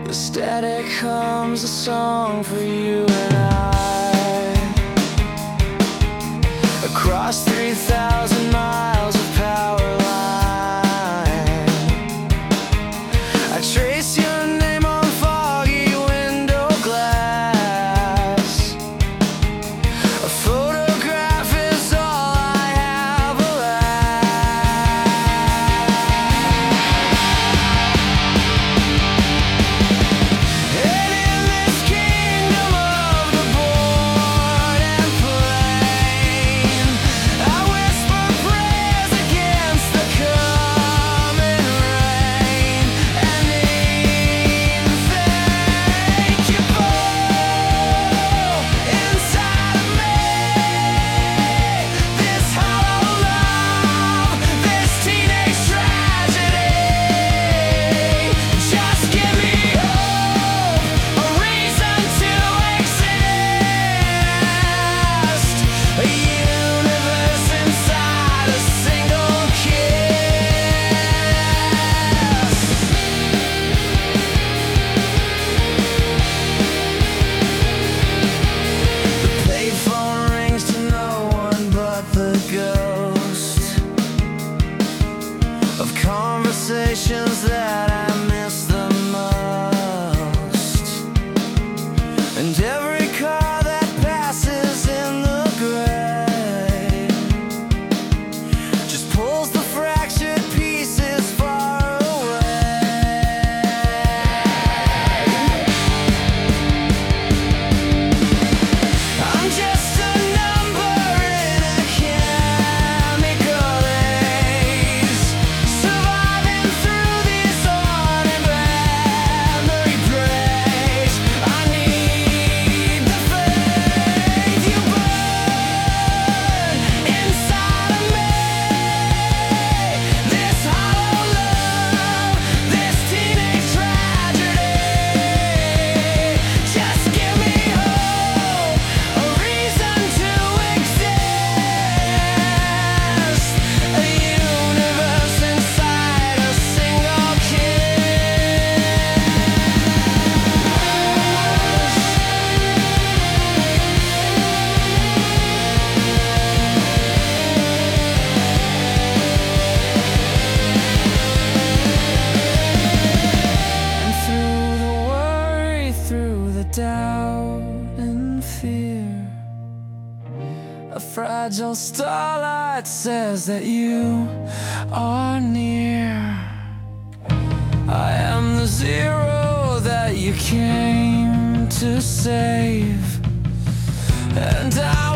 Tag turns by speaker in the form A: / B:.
A: The static hums a song for you and I. Across 3,000 miles of power line, I trace your name on foggy window glass. A photograph is all I have and in this kingdom of the board and plain, I whisper prayers against the coming rain, and thank you for inside of me. This hollow love, this teenage tragedy. Just give me hope, a reason to exist, a universe inside a single kiss. The payphone rings to no one but the ghost of conversations that I miss the most, and every car that passes in the gray just pulls the fractured pieces far away. I'm just a number in a chemical haze, surviving through these haunted memory breaks. I need the faith you burn inside of me. This hollow love, this teenage tragedy. Just give me hope, a reason to exist, a universe inside a single And through the worry, through the doubt and fear, a fragile starlight says that you are near. I am the zero that you came to save, and I